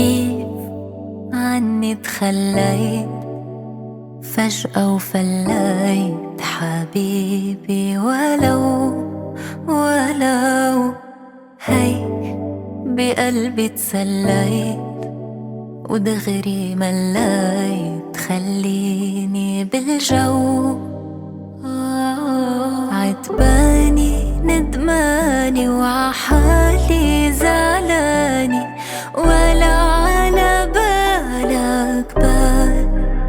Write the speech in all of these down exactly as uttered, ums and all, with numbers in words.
كيف عني تخليت فجأة وفليت حبيبي، ولو ولو هيك بقلبي تسليت ودغري مليت، خليني بالجو عتباني ندماني وعحالي زعلاني، ولا على بالك بال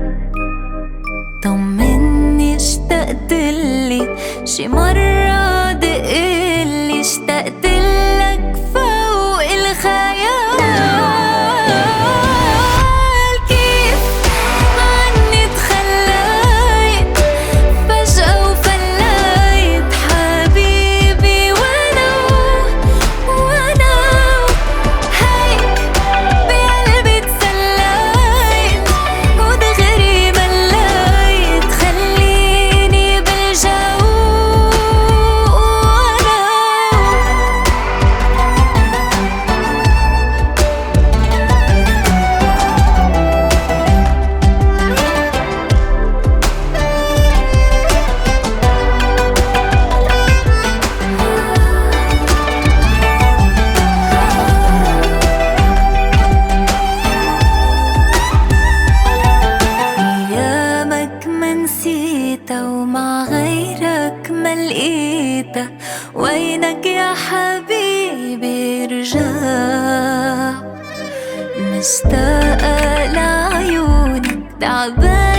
طمني اشتقتلي شي مرة دقلي، اشتقتلك فوق الخيال. كيف عني تخليت فجأة وفليت حبيبي، ولو ولو هيك بقلبي تسليت ودغري مليت، خليني بالجو أيامك ما نسيتها ومع غيرك ما لقيتها، وينك يا حبيبي رجع، مشتاقة لعيونك تعبانة